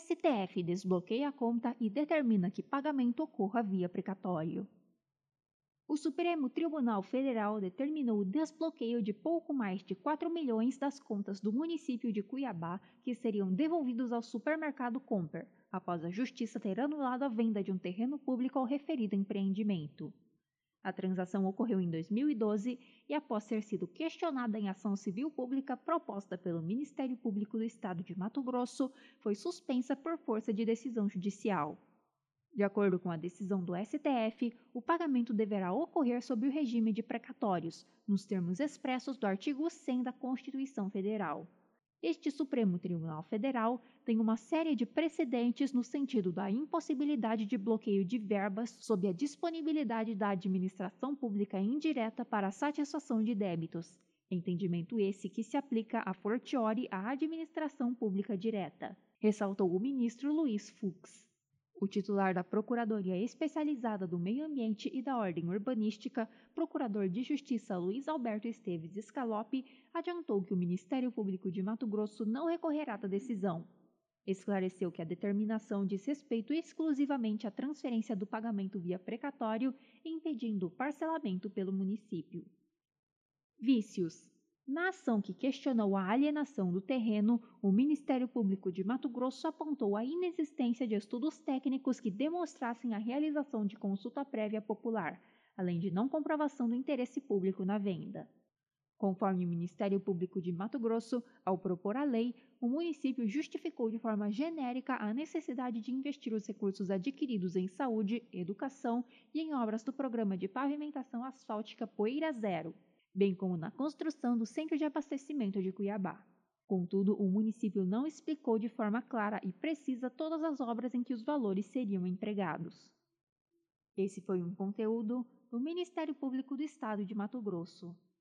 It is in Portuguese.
STF desbloqueia a conta e determina que pagamento ocorra via precatório. O Supremo Tribunal Federal determinou o desbloqueio de pouco mais de 4 milhões das contas do município de Cuiabá que seriam devolvidos ao supermercado Comper, após a Justiça ter anulado a venda de um terreno público ao referido empreendimento. A transação ocorreu em 2012 e, após ter sido questionada em ação civil pública proposta pelo Ministério Público do Estado de Mato Grosso, foi suspensa por força de decisão judicial. De acordo com a decisão do STF, o pagamento deverá ocorrer sob o regime de precatórios, nos termos expressos do artigo 100 da Constituição Federal. Este Supremo Tribunal Federal tem uma série de precedentes no sentido da impossibilidade de bloqueio de verbas sob a disponibilidade da administração pública indireta para a satisfação de débitos, entendimento esse que se aplica a fortiori à administração pública direta, ressaltou o ministro Luiz Fux. O titular da Procuradoria Especializada do Meio Ambiente e da Ordem Urbanística, Procurador de Justiça Luiz Alberto Esteves Scalopi, adiantou que o Ministério Público de Mato Grosso não recorrerá da decisão. Esclareceu que a determinação diz respeito exclusivamente à transferência do pagamento via precatório, impedindo o parcelamento pelo município. Vícios. Na ação que questionou a alienação do terreno, o Ministério Público de Mato Grosso apontou a inexistência de estudos técnicos que demonstrassem a realização de consulta prévia popular, além de não comprovação do interesse público na venda. Conforme o Ministério Público de Mato Grosso, ao propor a lei, o município justificou de forma genérica a necessidade de investir os recursos adquiridos em saúde, educação e em obras do Programa de Pavimentação Asfáltica Poeira Zero, bem como na construção do Centro de Abastecimento de Cuiabá. Contudo, o município não explicou de forma clara e precisa todas as obras em que os valores seriam empregados. Esse foi um conteúdo do Ministério Público do Estado de Mato Grosso.